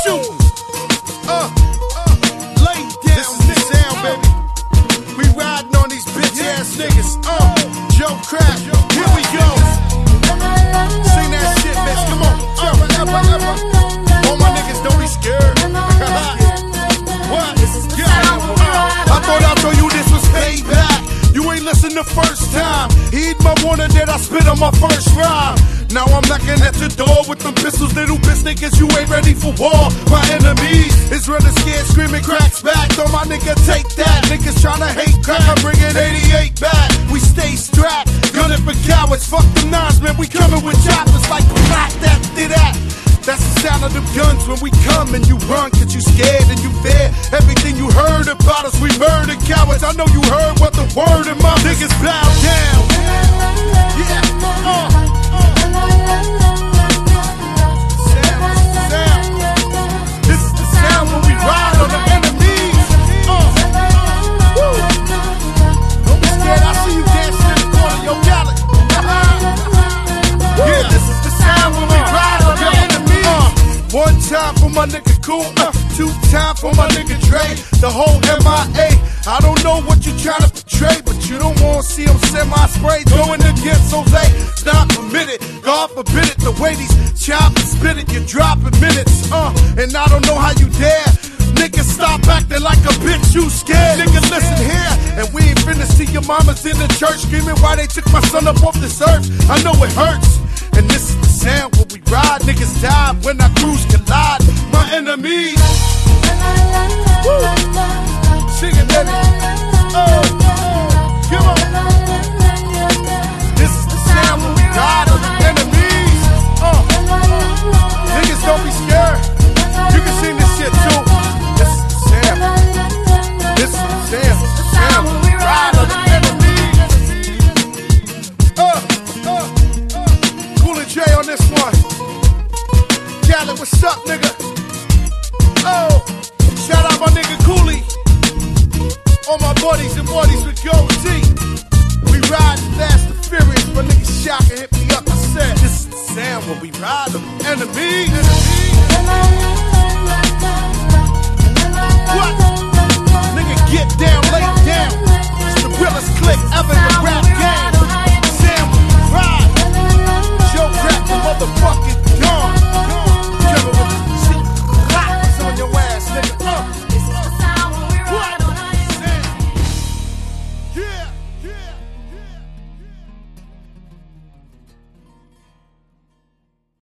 shoot. Lay down. This is the sound, baby. We riding on these bitch ass niggas. Joe Crack, here we go. Sing that shit, bitch. Come on. All my niggas, don't be scared. What? I thought I'd show you this was payback. You ain't listen the first time. Heed my warning that I spit on my first rhyme. Now I'm knocking at your door with them pistols, little bitch niggas, you ain't ready for war. My enemies is running scared, screaming cracks back. Throw my nigga, take that. Niggas tryna hate crack, I'm bringing 88 back. We stay strapped, gunning for cowards. Fuck them nines, man, we coming with choppers like black that, did that. That's the sound of them guns when we come and you run, cause you scared and you fear. Everything you heard about us, we murder cowards. I know you heard what the word of my niggas bow down. Yeah, This is the sound when we ride on the enemies. Don't be scared, I see you dancing in the corner, yo, Galley. Yeah, this is the sound when we ride on the enemies. One time for my nigga Cool, two time for my nigga Dre. The whole MIA, I don't know what you trying to portray, but you don't want to see them semi-spray going against Jose. It's not permitted, God forbid it. The way these choppers spit it, you're dropping minutes, and I don't know how you dare. Niggas stop acting like a bitch, you scared. Nigga, listen here, and we ain't finna see your mamas in the church screaming why they took my son up off this earth. I know it hurts, and this is the sound when we ride. Niggas die when our crews collide. My enemies. Woo. Sing it, baby. Come on. This is the sound when we ride on the enemies. Niggas, don't be scared. You can sing this shit too. This is the sound. This is the sound. The sound when we ride on the enemies. Cool and J on this one. Cali, what's up, nigga? Shout out my nigga Cooley. All my buddies and buddies with Gold T. We ride fast and furious, but niggas shock and hit me up. I said, this is the sound when we ride them enemies.